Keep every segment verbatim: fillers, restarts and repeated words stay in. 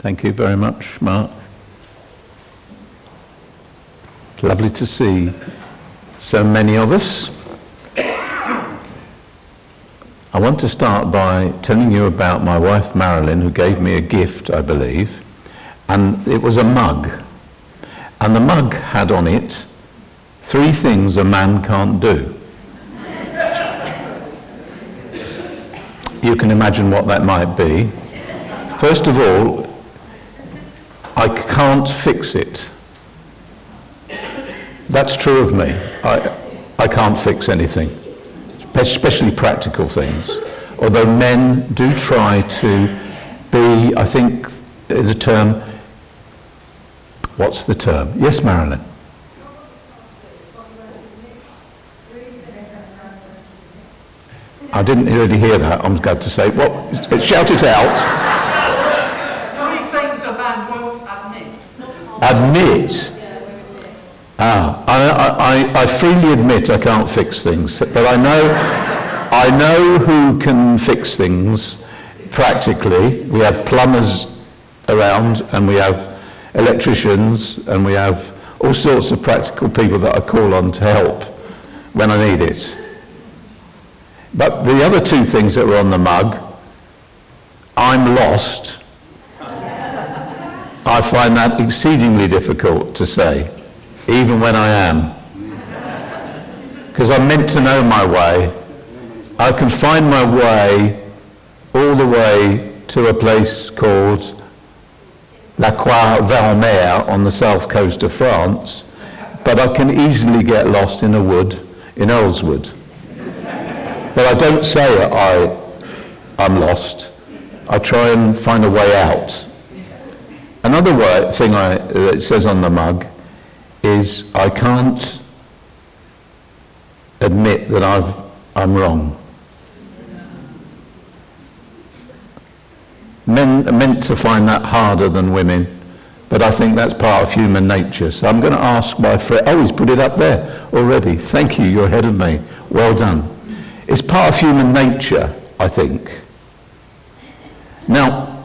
Thank you very much, Mark. Lovely to see so many of us. I want to start by telling you about my wife Marilyn, who gave me a gift, I believe, and it was a mug. And the mug had on it three things a man can't do. You can imagine what that might be. First of all, I can't fix it. That's true of me. I, I can't fix anything, especially practical things. Although men do try to be, I think the term, what's the term? Yes, Marilyn? I didn't really hear that, I'm glad to say. What? Shout it out. Three things a man won't admit. Admit? Ah, I, I, I freely admit I can't fix things, but I know, I know who can fix things practically. We have plumbers around, and we have electricians, and we have all sorts of practical people that I call on to help when I need it. But the other two things that were on the mug, I'm lost. I find that exceedingly difficult to say, even when I am. Because I'm meant to know my way. I can find my way all the way to a place called La Croix-Valmer on the south coast of France, but I can easily get lost in a wood in Earlswood. But I don't say I, I'm lost. I try and find a way out. Another way, thing I, that it says on the mug is I can't admit that I've, I'm wrong. Men are meant to find that harder than women, but I think that's part of human nature. So I'm going to ask my friend, oh, he's put it up there already. Thank you, you're ahead of me. Well done. It's part of human nature, I think. Now,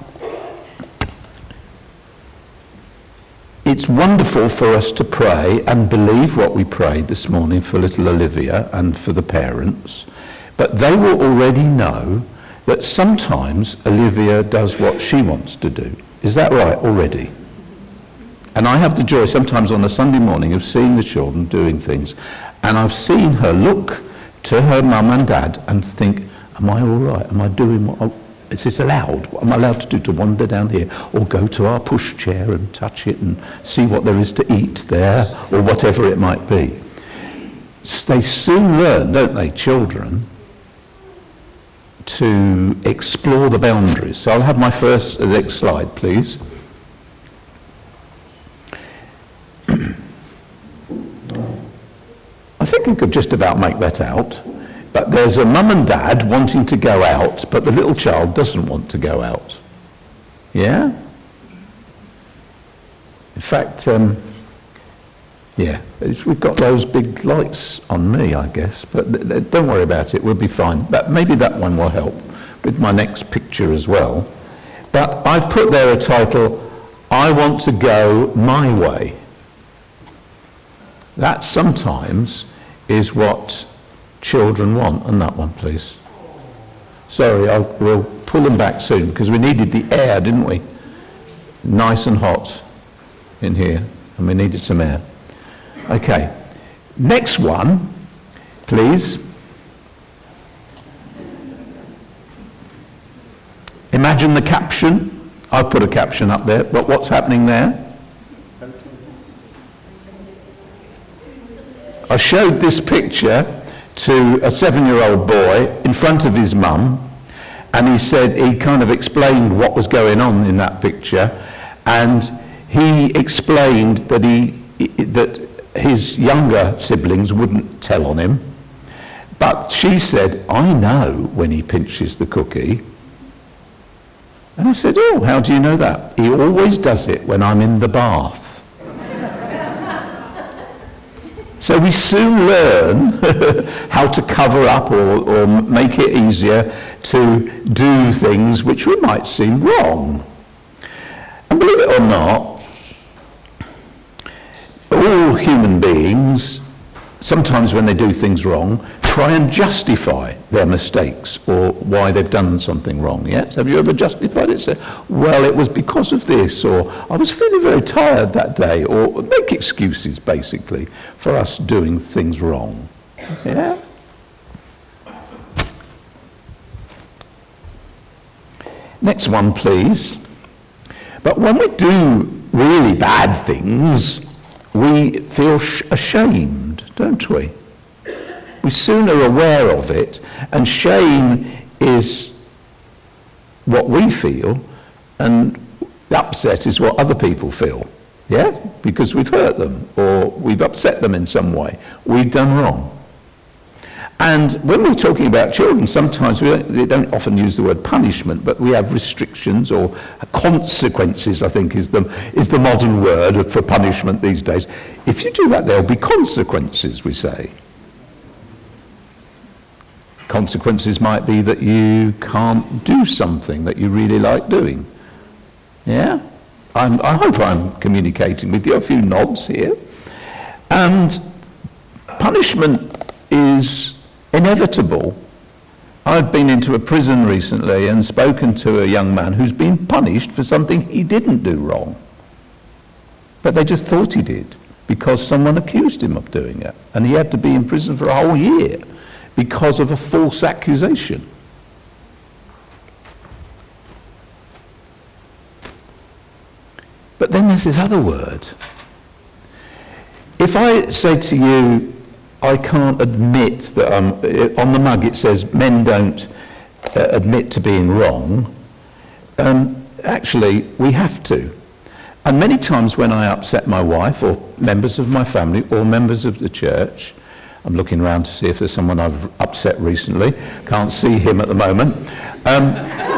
it's wonderful for us to pray and believe what we prayed this morning for little Olivia and for the parents, but they will already know that sometimes Olivia does what she wants to do. Is that right already? And I have the joy sometimes on a Sunday morning of seeing the children doing things, and I've seen her look to her mum and dad and think, am I all right? Am I doing what I, is this allowed? What am I allowed to do, to wander down here or go to our pushchair and touch it and see what there is to eat there, or whatever it might be? They soon learn, don't they, children, to explore the boundaries. So I'll have my first, uh, next slide, please. I think you could just about make that out, but there's a mum and dad wanting to go out, but the little child doesn't want to go out. Yeah? In fact, um, yeah, it's, we've got those big lights on me, I guess, but th- th- don't worry about it, we'll be fine. But maybe that one will help with my next picture as well. But I've put there a title, I want to go my way. That sometimes is what children want. And that one, please. Sorry, I'll, we'll pull them back soon, because we needed the air, didn't we? Nice and hot in here, and we needed some air. Okay, next one, please. Imagine the caption. I've put a caption up there, but what's happening there? I showed this picture to a seven-year-old boy in front of his mum, and he said, he kind of explained what was going on in that picture, and he explained that he that his younger siblings wouldn't tell on him, but she said, I know when he pinches the cookie. And I said, oh, how do you know that? He always does it when I'm in the bath. So we soon learn how to cover up or, or make it easier to do things which we might seem wrong. And believe it or not, all human beings, sometimes when they do things wrong, try and justify their mistakes or why they've done something wrong. Yes? Have you ever justified it? Say, well, it was because of this, or I was feeling very tired that day, or make excuses, basically, for us doing things wrong. Yeah? Next one, please. But when we do really bad things, we feel sh- ashamed, don't we? We're sooner aware of it, and shame is what we feel, and the upset is what other people feel, yeah? Because we've hurt them, or we've upset them in some way. We've done wrong. And when we're talking about children, sometimes we don't, we don't often use the word punishment, but we have restrictions or consequences, I think is the, is the modern word for punishment these days. If you do that, there'll be consequences, we say. Consequences might be that you can't do something that you really like doing. Yeah? I'm, I hope I'm communicating with you. A few nods here. And punishment is inevitable. I've been into a prison recently and spoken to a young man who's been punished for something he didn't do wrong. But they just thought he did because someone accused him of doing it. And he had to be in prison for a whole year because of a false accusation. But then there's this other word. If I say to you, I can't admit that I'm, on the mug it says men don't uh, admit to being wrong, um, actually we have to. And many times when I upset my wife or members of my family or members of the church, I'm looking around to see if there's someone I've upset recently, can't see him at the moment. Um,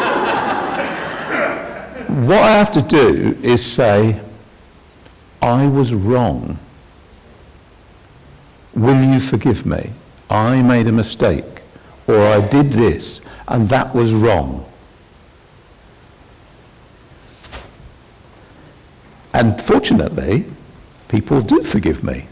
what I have to do is say, I was wrong. Will you forgive me? I made a mistake, or I did this, and that was wrong. And fortunately, people do forgive me.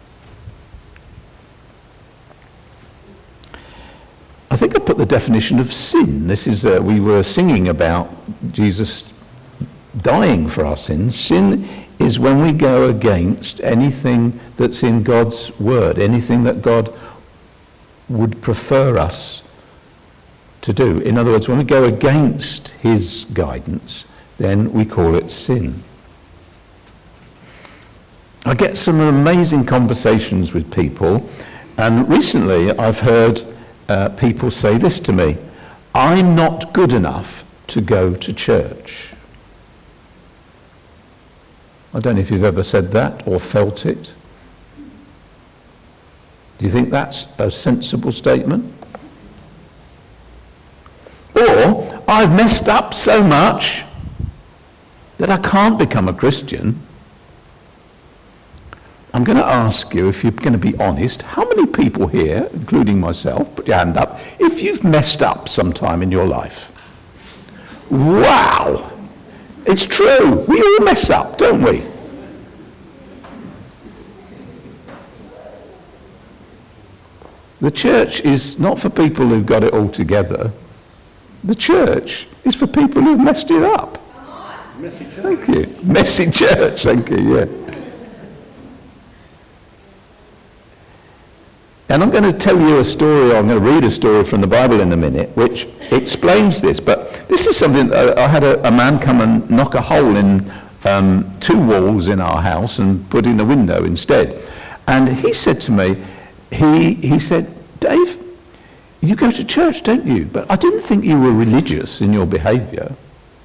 I think I put the definition of sin. This is, uh, we were singing about Jesus dying for our sins. Sin is when we go against anything that's in God's word, anything that God would prefer us to do. In other words, when we go against his guidance, then we call it sin. I get some amazing conversations with people, and recently I've heard uh, people say this to me: I'm not good enough to go to church. I don't know if you've ever said that or felt it. Do you think that's a sensible statement? Or, I've messed up so much that I can't become a Christian. I'm going to ask you, if you're going to be honest, how many people here, including myself, put your hand up, if you've messed up sometime in your life? Wow! It's true. We all mess up, don't we? The church is not for people who've got it all together. The church is for people who've messed it up. Messy church. Thank you. Messy church, thank you, yeah. And I'm going to tell you a story, I'm going to read a story from the Bible in a minute, which explains this. But this is something that I had a, a man come and knock a hole in um, two walls in our house and put in a window instead. And he said to me, he, he said, Dave, you go to church, don't you? But I didn't think you were religious in your behaviour.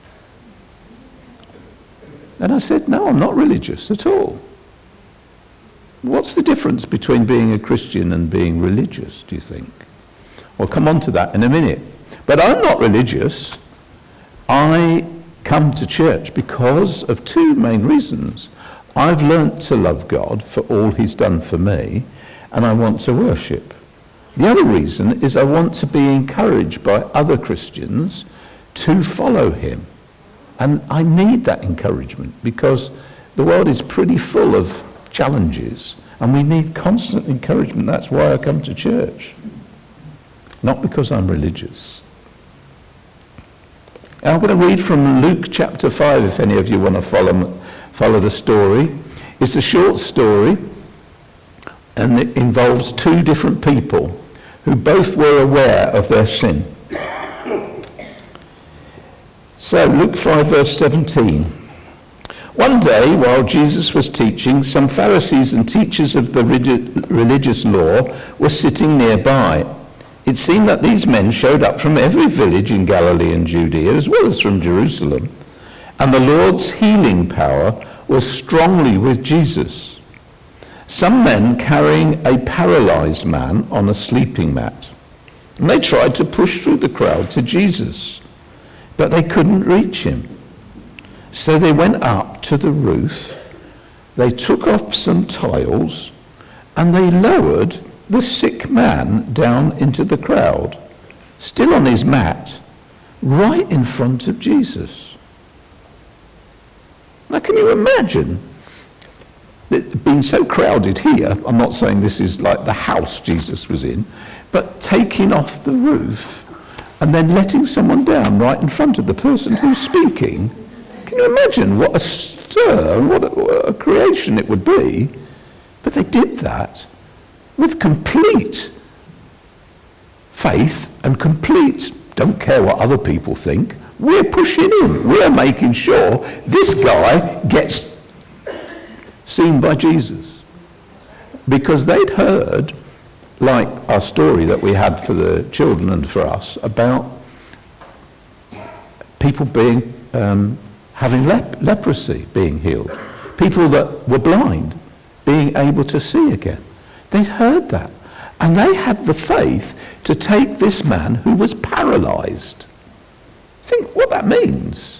And I said, no, I'm not religious at all. What's the difference between being a Christian and being religious, do you think? We'll come on to that in a minute. But I'm not religious. I come to church because of two main reasons. I've learnt to love God for all he's done for me, and I want to worship. The other reason is I want to be encouraged by other Christians to follow him. And I need that encouragement because the world is pretty full of challenges and we need constant encouragement. That's why I come to church. Not because I'm religious. And I'm going to read from Luke chapter five if any of you want to follow, follow the story. It's a short story and it involves two different people who both were aware of their sin. So, Luke five verse seventeen. One day, while Jesus was teaching, some Pharisees and teachers of the religious law were sitting nearby. It seemed that these men showed up from every village in Galilee and Judea, as well as from Jerusalem, and the Lord's healing power was strongly with Jesus. Some men carrying a paralyzed man on a sleeping mat. And they tried to push through the crowd to Jesus, but they couldn't reach him. So they went up to the roof, they took off some tiles, and they lowered the sick man down into the crowd, still on his mat, right in front of Jesus. Now can you imagine it being so crowded here? I'm not saying this is like the house Jesus was in, but taking off the roof and then letting someone down right in front of the person who's speaking. Can you imagine what a stir, what a, what a creation it would be? But they did that with complete faith and complete, don't care what other people think, we're pushing in, we're making sure this guy gets seen by Jesus. Because they'd heard, like our story that we had for the children and for us, about people being um, having lep- leprosy being healed, people that were blind being able to see again. They'd heard that, and they had the faith to take this man who was paralyzed. Think what that means.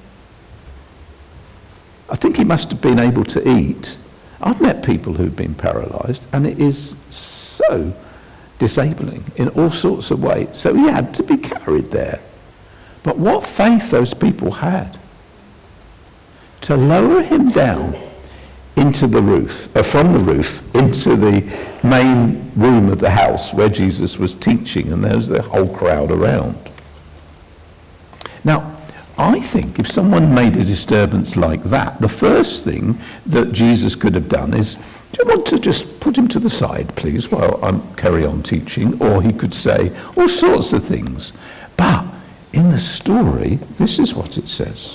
I think he must have been able to eat. I've met people who've been paralyzed, and it is so disabling in all sorts of ways. So he had to be carried there. But what faith those people had to lower him down into the roof, or from the roof into the main room of the house where Jesus was teaching, and there was the whole crowd around. Now, I think if someone made a disturbance like that, the first thing that Jesus could have done is, do you want to just put him to the side, please, while I carry on teaching? Or he could say all sorts of things. But in the story, this is what it says.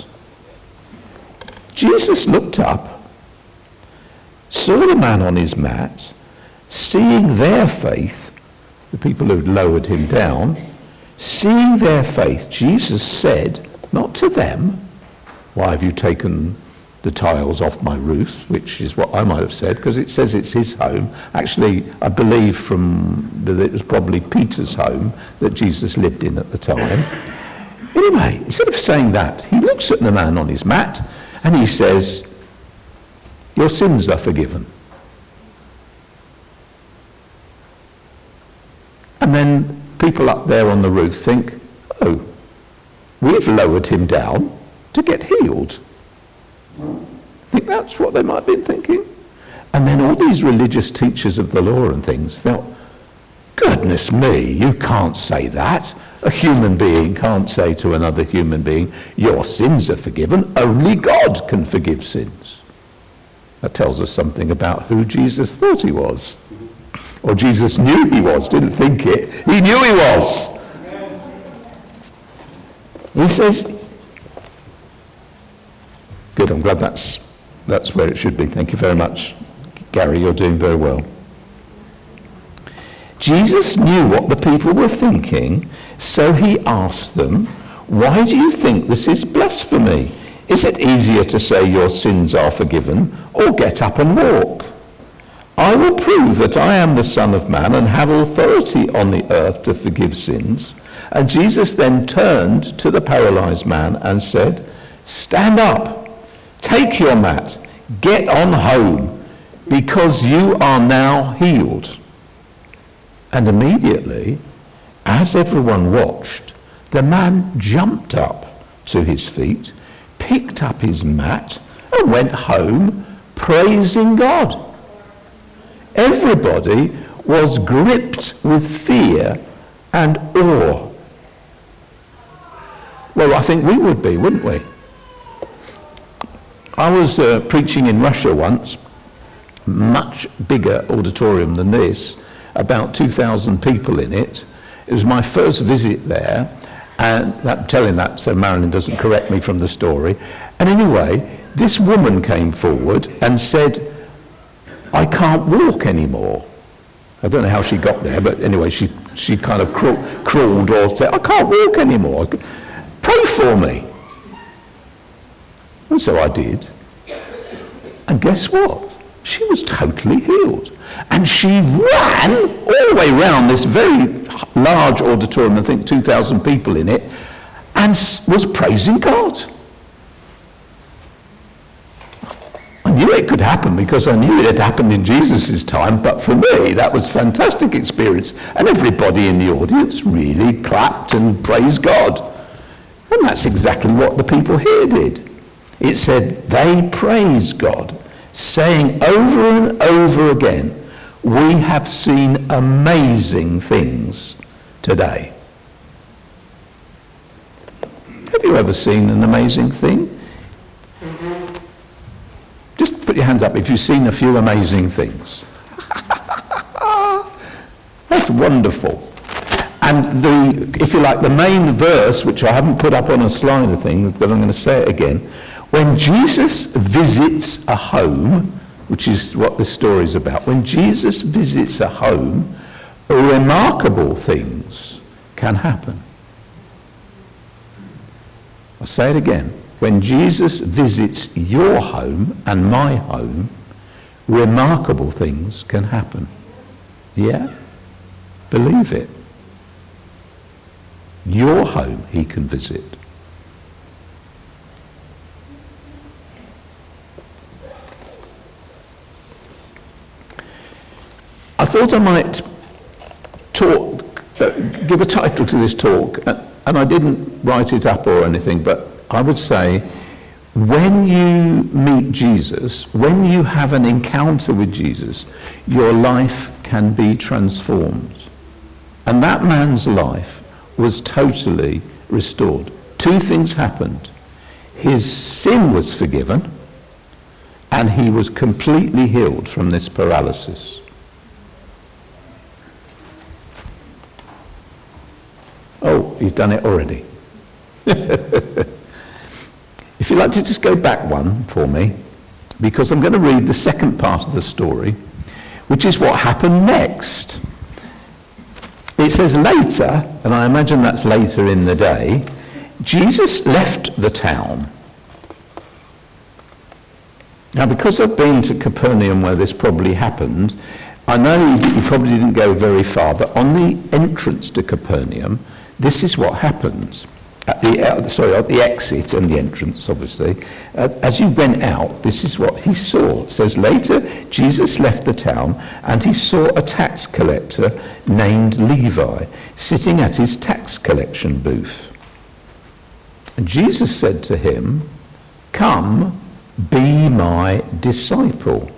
Jesus looked up, saw the man on his mat, seeing their faith, the people who'd lowered him down, seeing their faith, Jesus said, not to them, why have you taken the tiles off my roof, which is what I might have said, because it says it's his home. Actually, I believe from that it was probably Peter's home that Jesus lived in at the time. Anyway, instead of saying that, he looks at the man on his mat and he says, your sins are forgiven. And then people up there on the roof think, oh, we've lowered him down to get healed. I think that's what they might have been thinking. And then all these religious teachers of the law and things thought, goodness me, you can't say that. A human being can't say to another human being, your sins are forgiven. Only God can forgive sins. That tells us something about who Jesus thought he was. Or Jesus knew he was, didn't think it. He knew he was. He says, good, I'm glad that's that's where it should be. Thank you very much, Gary, you're doing very well. Jesus knew what the people were thinking, so he asked them, why do you think this is blasphemy? Is it easier to say your sins are forgiven, or get up and walk? I will prove that I am the Son of Man and have authority on the earth to forgive sins. And Jesus then turned to the paralyzed man and said, stand up, take your mat, get on home, because you are now healed. And immediately, as everyone watched, the man jumped up to his feet, picked up his mat and went home praising God. Everybody was gripped with fear and awe. Well, I think we would be, wouldn't we? I was uh, preaching in Russia once, much bigger auditorium than this, about two thousand people in it. It was my first visit there, and I'm telling that so Marilyn doesn't correct me from the story. And anyway, this woman came forward and said, I can't walk anymore. I don't know how she got there, but anyway, she, she kind of craw- crawled or said, I can't walk anymore. Pray for me. And so I did. And guess what? She was totally healed. And she ran all the way around this very large auditorium, I think two thousand people in it, and was praising God. I knew it could happen because I knew it had happened in Jesus' time, but for me, that was a fantastic experience. And everybody in the audience really clapped and praised God. And that's exactly what the people here did. It said, they praised God, saying over and over again, we have seen amazing things today. Have you ever seen an amazing thing? Just put your hands up if you've seen a few amazing things. That's wonderful. And the, if you like, the main verse, which I haven't put up on a slider thing, but I'm going to say it again. When Jesus visits a home, which is what this story is about, when Jesus visits a home, remarkable things can happen. I'll say it again. When Jesus visits your home and my home, remarkable things can happen. Yeah? Believe it. Your home he can visit. I thought I might talk, uh, give a title to this talk, uh, and I didn't write it up or anything, but I would say, when you meet Jesus, when you have an encounter with Jesus, your life can be transformed. And that man's life was totally restored. Two things happened. His sin was forgiven, and he was completely healed from this paralysis. Oh, he's done it already. If you'd like to just go back one for me, because I'm going to read the second part of the story, which is what happened next. It says later, and I imagine that's later in the day, Jesus left the town. Now, because I've been to Capernaum where this probably happened, I know he probably didn't go very far, but on the entrance to Capernaum, this is what happens. At the, uh, sorry, at the exit and the entrance, obviously. Uh, as you went out, this is what he saw. It says, later, Jesus left the town, and he saw a tax collector named Levi sitting at his tax collection booth. And Jesus said to him, come, be my disciple.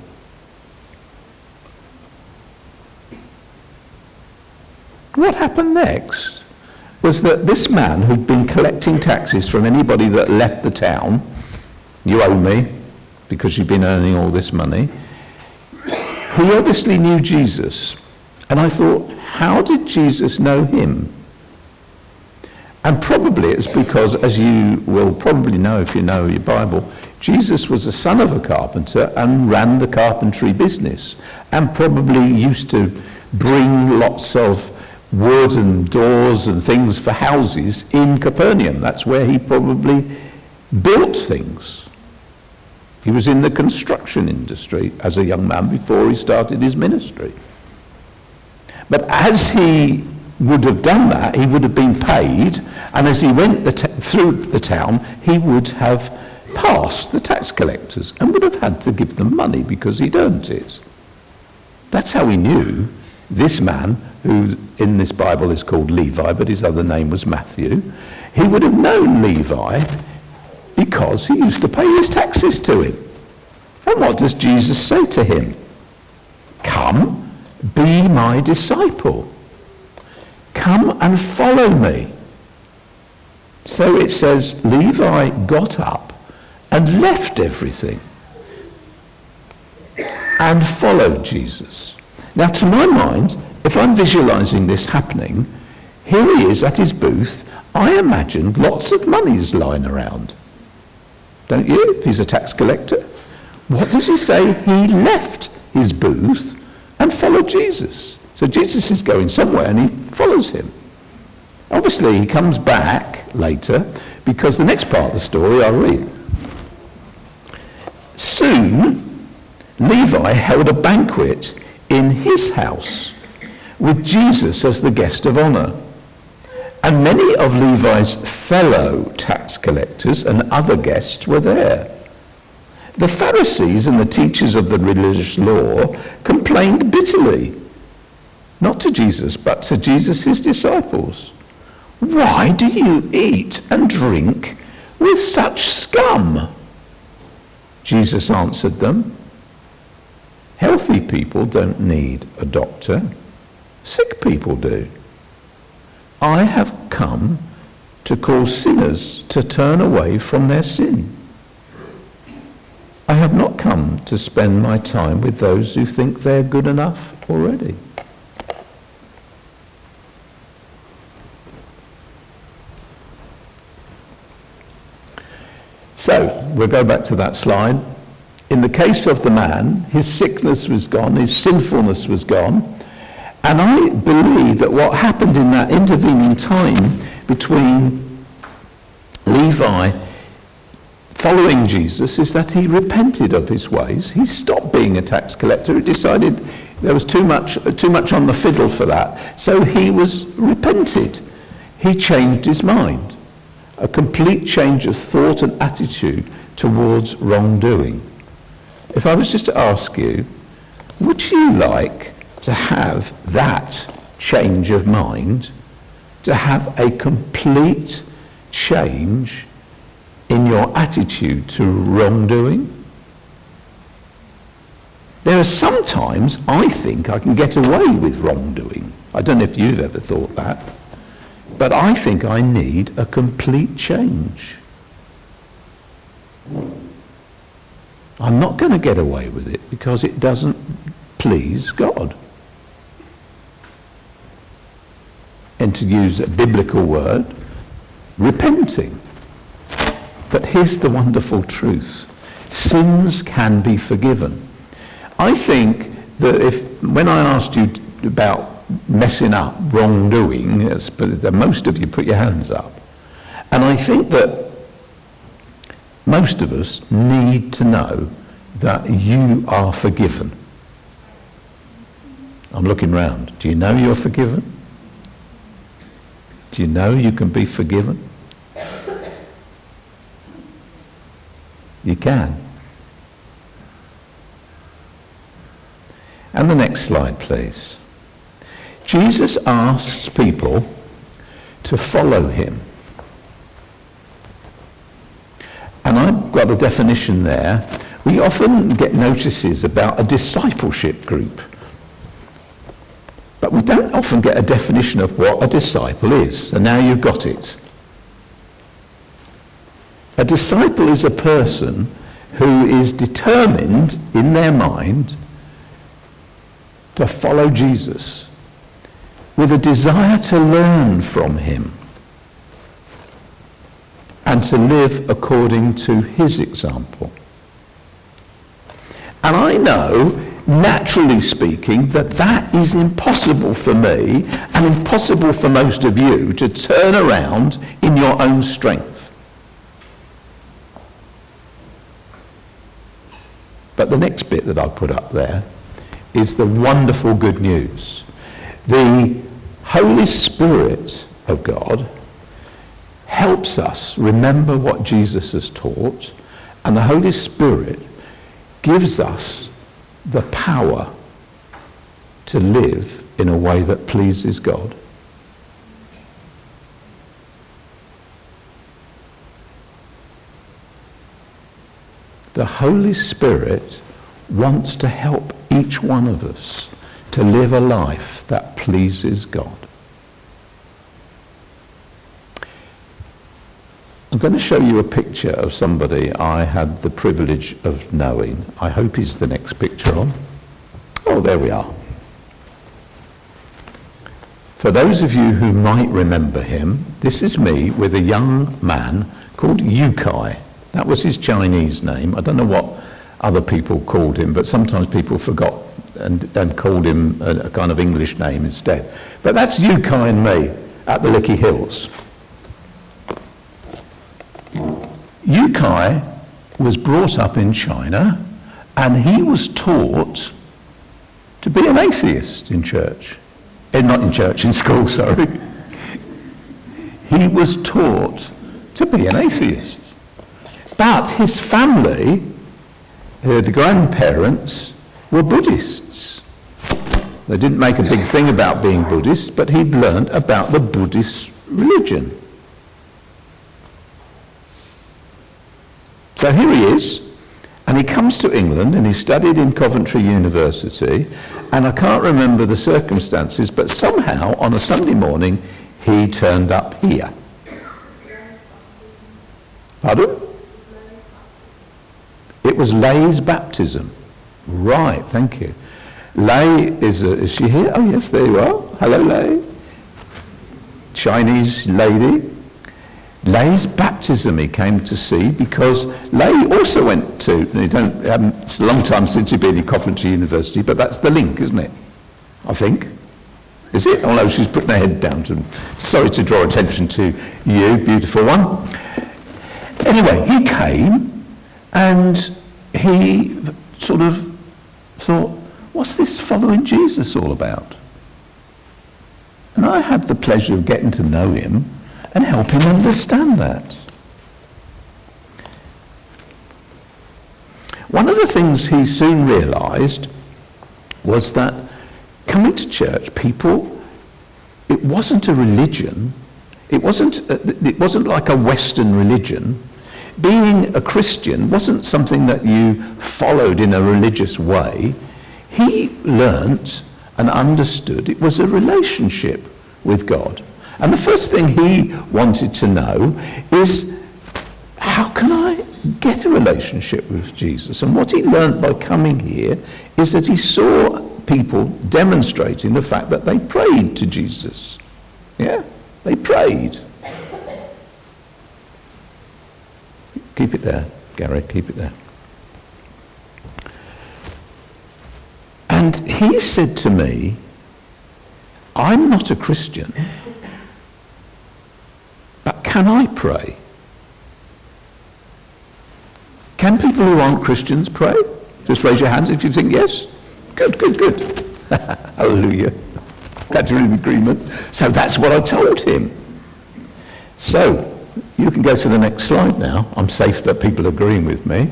What happened next was that this man who'd been collecting taxes from anybody that left the town, you owe me because you've been earning all this money, he obviously knew Jesus. And I thought, how did Jesus know him? And probably it's because, as you will probably know if you know your Bible, Jesus was the son of a carpenter and ran the carpentry business, and probably used to bring lots of wood and doors and things for houses in Capernaum. That's where he probably built things. He was in the construction industry as a young man before he started his ministry. But as he would have done that, he would have been paid, and as he went the t- through the town, he would have passed the tax collectors and would have had to give them money because he'd earned it. That's how he knew this man, who in this Bible is called Levi, but his other name was Matthew. He would have known Levi because he used to pay his taxes to him. And what does Jesus say to him? Come, be my disciple. Come and follow me. So it says Levi got up and left everything and followed Jesus. Now, to my mind, if I'm visualizing this happening, here he is at his booth. I imagine lots of money's lying around. Don't you? If he's a tax collector. What does he say? He left his booth and followed Jesus. So Jesus is going somewhere and he follows him. Obviously, he comes back later because the next part of the story I'll read. Soon, Levi held a banquet in his house with Jesus as the guest of honor. And many of Levi's fellow tax collectors and other guests were there. The Pharisees and the teachers of the religious law complained bitterly, not to Jesus, but to Jesus' disciples. Why do you eat and drink with such scum? Jesus answered them, healthy people don't need a doctor, sick people do. I have come to call sinners to turn away from their sin. I have not come to spend my time with those who think they're good enough already. So, we'll go back to that slide. In the case of the man, his sickness was gone, his sinfulness was gone. And I believe that what happened in that intervening time between Levi following Jesus is that he repented of his ways. He stopped being a tax collector. He decided there was too much, too much on the fiddle for that. So he was repented. He changed his mind. A complete change of thought and attitude towards wrongdoing. If I was just to ask you, would you like to have that change of mind, to have a complete change in your attitude to wrongdoing? There are sometimes I think I can get away with wrongdoing. I don't know if you've ever thought that, but I think I need a complete change. I'm not going to get away with it because it doesn't please God. And to use a biblical word, repenting. But here's the wonderful truth. Sins can be forgiven. I think that if, when I asked you about messing up, wrongdoing, yes, but most of you put your hands up. And I think that most of us need to know that you are forgiven. I'm looking round. Do you know you're forgiven? Do you know you can be forgiven? You can. And the next slide, please. Jesus asks people to follow him. And I've got a definition there. We often get notices about a discipleship group. But we don't often get a definition of what a disciple is. And now you've got it. A disciple is a person who is determined in their mind to follow Jesus with a desire to learn from him and to live according to his example. And I know, naturally speaking, that that is impossible for me and impossible for most of you to turn around in your own strength. But the next bit that I'll put up there is the wonderful good news. The Holy Spirit of God helps us remember what Jesus has taught, and the Holy Spirit gives us the power to live in a way that pleases God. the Holy Spirit wants to help each one of us to live a life that pleases God. I'm going to show you a picture of somebody I had the privilege of knowing. I hope he's the next picture on. Oh, there we are. For those of you who might remember him, this is me with a young man called Yu Kai. That was his Chinese name. I don't know what other people called him, but sometimes people forgot and, and called him a, a kind of English name instead. But that's Yu Kai and me at the Lickey Hills. Yu Kai was brought up in China, and he was taught to be an atheist in church. Eh, not in church, in school, sorry. He was taught to be an atheist. But his family, uh, the grandparents, were Buddhists. They didn't make a big thing about being Buddhists, but he'd learned about the Buddhist religion. So here he is, and he comes to England, and he studied in Coventry University, and I can't remember the circumstances, but somehow on a Sunday morning he turned up here. Pardon? It was Lay's baptism. Right, thank you. Lay is, a, is she here? Oh yes, there you are. Hello, Lay. Chinese lady. Lay's baptism he came to see because Lay also went to, you don't, um, it's a long time since you've been in Coventry University, but that's the link, isn't it? I think. Is it? Oh no, she's putting her head down. To, sorry to draw attention to you, beautiful one. Anyway, he came and he sort of thought, what's this following Jesus all about? And I had the pleasure of getting to know him and help him understand that. One of the things he soon realised was that coming to church, people, it wasn't a religion, it wasn't, a, it wasn't like a Western religion. Being a Christian wasn't something that you followed in a religious way. He learnt and understood it was a relationship with God. And the first thing he wanted to know is, how can I get a relationship with Jesus? And what he learned by coming here is that he saw people demonstrating the fact that they prayed to Jesus. Yeah, they prayed. Keep it there, Gary, keep it there. And he said to me, I'm not a Christian, but can I pray? Can people who aren't Christians pray? Just raise your hands if you think yes. Good, good, good. Hallelujah. Glad you're in agreement. So that's what I told him. So, you can go to the next slide now. I'm safe that people are agreeing with me.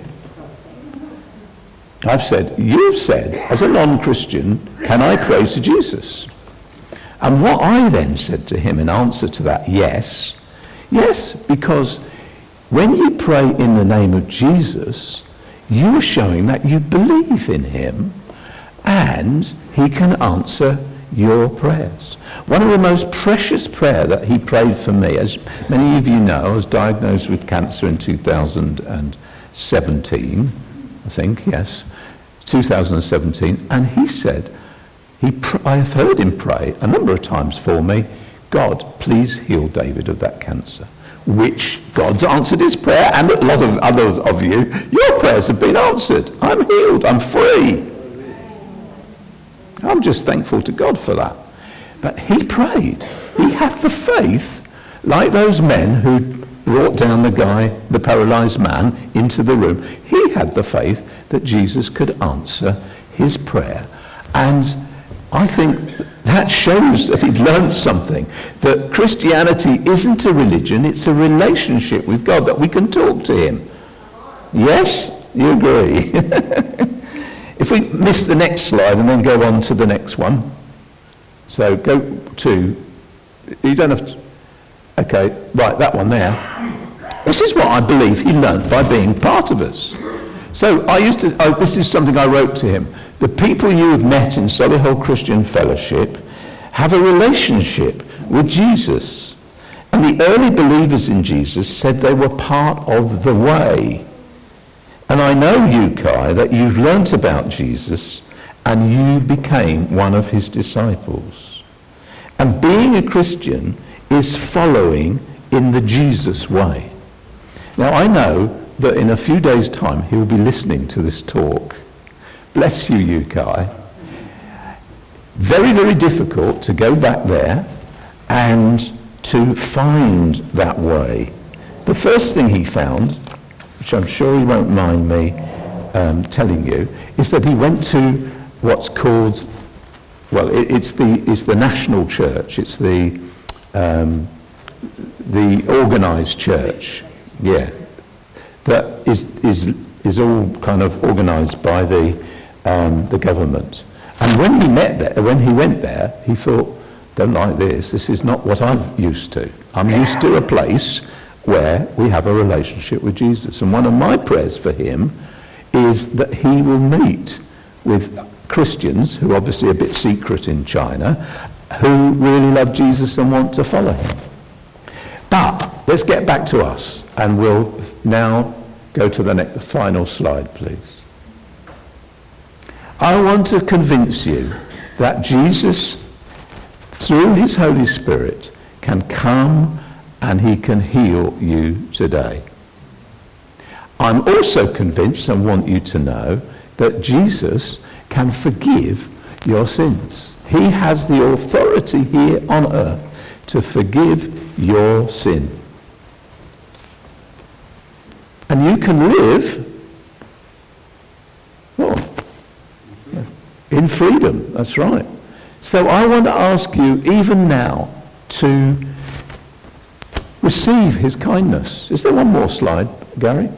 I've said, you've said, as a non-Christian, can I pray to Jesus? And what I then said to him in answer to that, yes, yes, because when you pray in the name of Jesus, you're showing that you believe in him and he can answer your prayers. One of the most precious prayer that he prayed for me, as many of you know, I was diagnosed with cancer in two thousand seventeen, I think, yes, two thousand seventeen, and he said, he pr- I have heard him pray a number of times for me, God, please heal David of that cancer, which God's answered his prayer, and a lot of others of you, your prayers have been answered. I'm healed, I'm free. I'm just thankful to God for that. But he prayed. He had the faith, like those men who brought down the guy, the paralyzed man, into the room. He had the faith that Jesus could answer his prayer. And I think that shows that he'd learned something, that Christianity isn't a religion, it's a relationship with God, that we can talk to him. Yes? You agree? If we miss the next slide and then go on to the next one. So go to, you don't have to, okay, right, that one there. This is what I believe he learnt by being part of us. So I used to, oh, this is something I wrote to him. The people you have met in Solihull Christian Fellowship have a relationship with Jesus. And the early believers in Jesus said they were part of the way. And I know you, Kai, that you've learnt about Jesus and you became one of his disciples. And being a Christian is following in the Jesus way. Now I know that in a few days' time he will be listening to this talk. Bless you, you Kai. Very, very difficult to go back there and to find that way. The first thing he found, which I'm sure he won't mind me um, telling you, is that he went to what's called, well, it, it's the it's the national church. It's the um, the organised church, yeah, that is is is all kind of organised by the um, the government. And when he met there, when he went there, he thought, don't like this. This is not what I'm used to. I'm used to a place where we have a relationship with Jesus. And one of my prayers for him is that he will meet with Christians, who are obviously a bit secret in China, who really love Jesus and want to follow him. But let's get back to us, and we'll now go to the next, final slide, please. I want to convince you that Jesus, through his Holy Spirit, can come and he can heal you today. I'm also convinced and want you to know that Jesus can forgive your sins. He has the authority here on earth to forgive your sin. And you can live oh, in freedom, that's right. So I want to ask you, even now, to receive his kindness. Is there one more slide, Gary?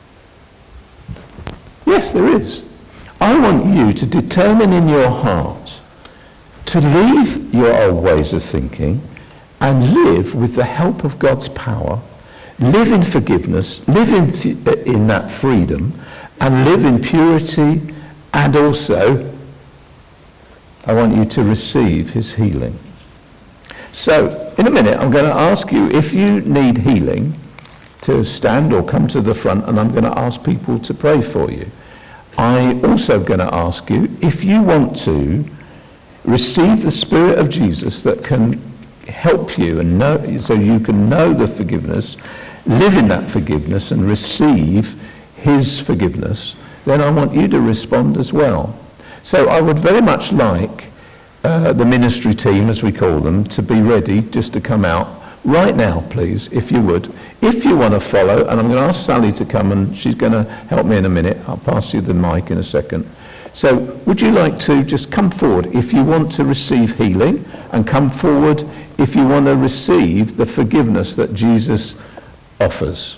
Yes, there is. I want you to determine in your heart to leave your old ways of thinking and live with the help of God's power, live in forgiveness, live in, th- in that freedom, and live in purity, and also I want you to receive his healing. So, in a minute, I'm going to ask you, if you need healing, to stand or come to the front, and I'm going to ask people to pray for you. I'm also going to ask you, if you want to receive the Spirit of Jesus that can help you, and know, so you can know the forgiveness, live in that forgiveness, and receive his forgiveness, then I want you to respond as well. So I would very much like uh, the ministry team, as we call them, to be ready just to come out right now, please, if you would. If you want to follow, and I'm going to ask Sally to come, and she's going to help me in a minute. I'll pass you the mic in a second. So would you like to just come forward if you want to receive healing, and come forward if you want to receive the forgiveness that Jesus offers?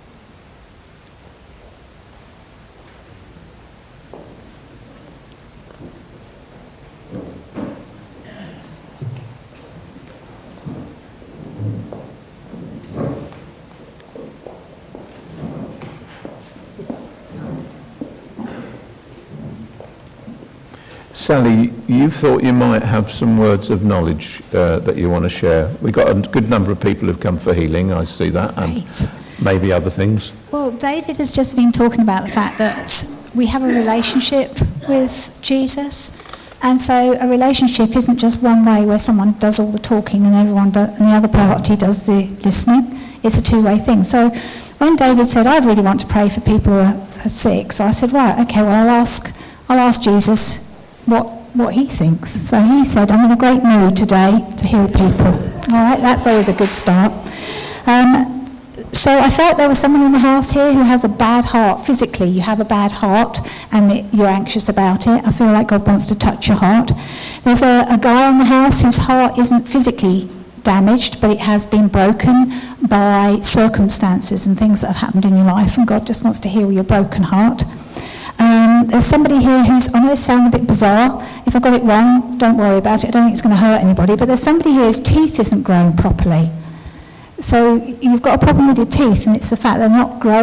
Sally, you thought you might have some words of knowledge uh, that you want to share. We've got a good number of people who've come for healing, I see that, and right. Maybe other things. Well, David has just been talking about the fact that we have a relationship with Jesus, and so a relationship isn't just one way where someone does all the talking and everyone do, and the other party does the listening. It's a two-way thing. So when David said, I really want to pray for people who are, are sick, so I said, right, okay, well, I'll ask, I'll ask Jesus what what he thinks. So he said, I'm in a great mood today to heal people. All right, that's always a good start. Um, so I felt there was someone in the house here who has a bad heart. Physically, you have a bad heart and you're anxious about it. I feel like God wants to touch your heart. There's a, a guy in the house whose heart isn't physically damaged, but it has been broken by circumstances and things that have happened in your life, and God just wants to heal your broken heart. Um, there's somebody here who's, I know this sounds a bit bizarre, if I got it wrong, don't worry about it, I don't think it's going to hurt anybody, but there's somebody here whose teeth isn't growing properly. So you've got a problem with your teeth, and it's the fact they're not growing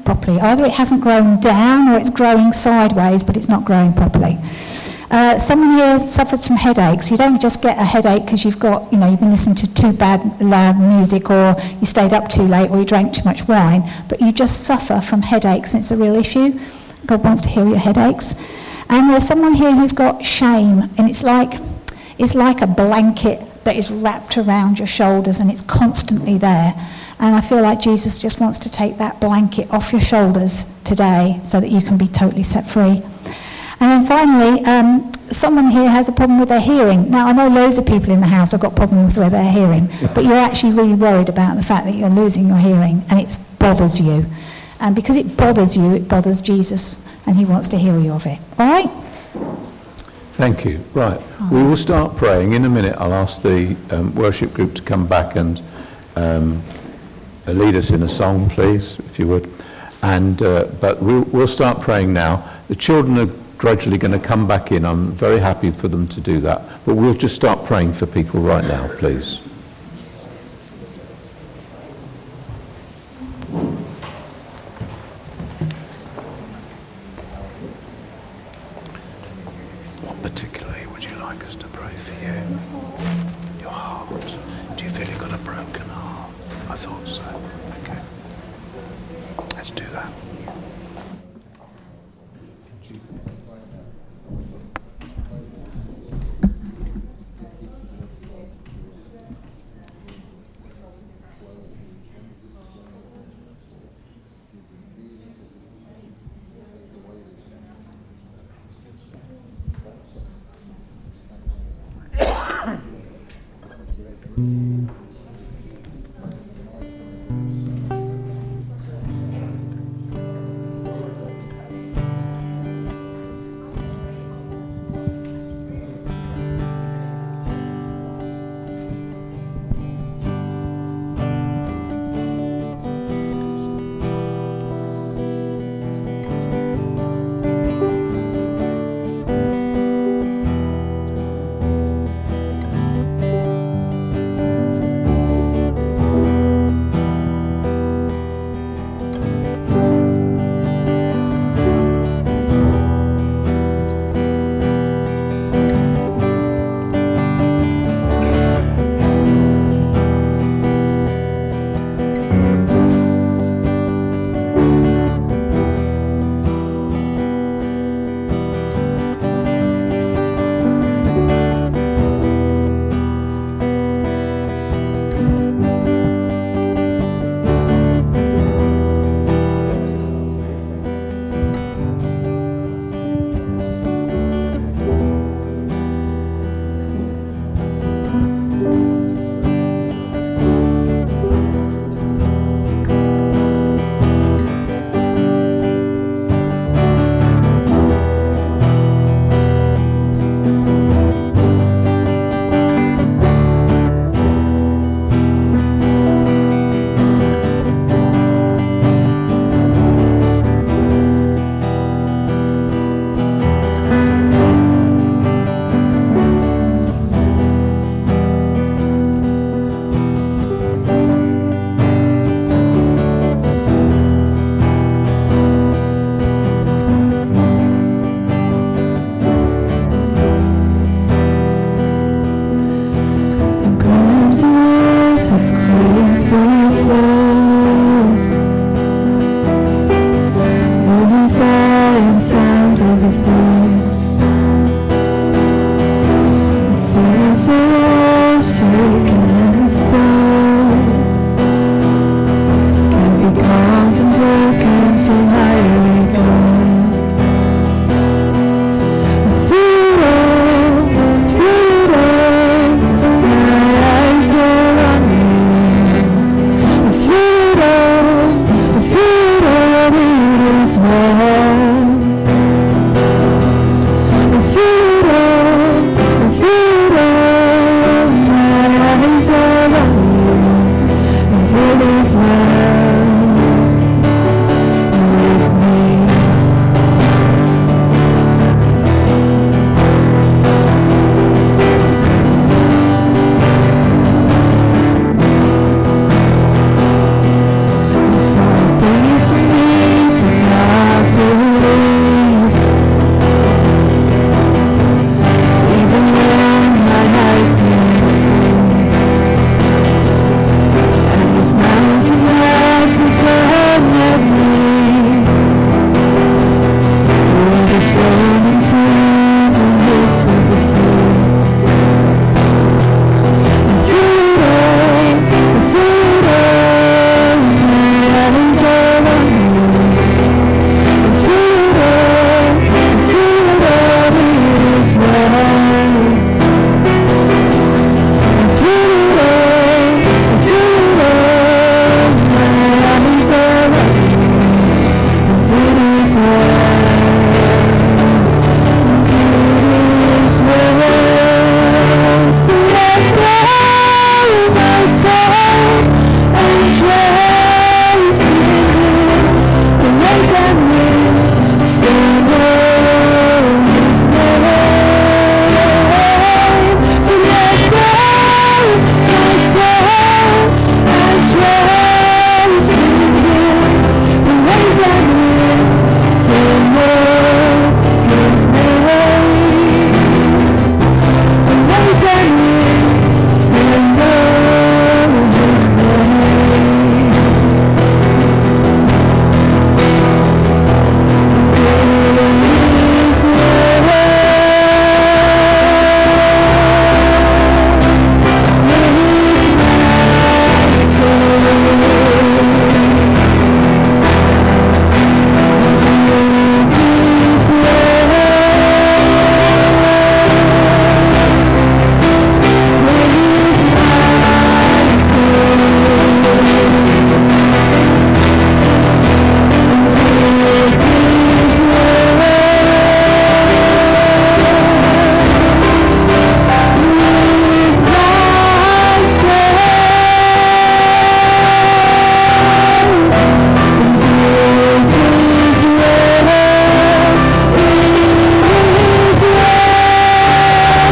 properly. Either it hasn't grown down or it's growing sideways, but it's not growing properly. Uh, someone here suffers from headaches. You don't just get a headache because you've got, you know, you've been listening to too bad loud music, or you stayed up too late, or you drank too much wine, but you just suffer from headaches, and it's a real issue. God wants to heal your headaches. And there's someone here who's got shame, and it's like it's like a blanket that is wrapped around your shoulders, and it's constantly there. And I feel like Jesus just wants to take that blanket off your shoulders today so that you can be totally set free. And then finally, um, someone here has a problem with their hearing. Now, I know loads of people in the house have got problems with their hearing, but you're actually really worried about the fact that you're losing your hearing, and it bothers you. And because it bothers you, it bothers Jesus, and he wants to heal you of it. All right? Thank you. Right. Oh. We will start praying. In a minute, I'll ask the um, worship group to come back and um, lead us in a song, please, if you would. And uh, but we'll, we'll start praying now. The children are gradually going to come back in. I'm very happy for them to do that. But we'll just start praying for people right now, please. What particularly would you like us to pray for you? Your heart. Do you feel you've got a broken heart? I thought so. Okay. Let's do that. Sound of his voice.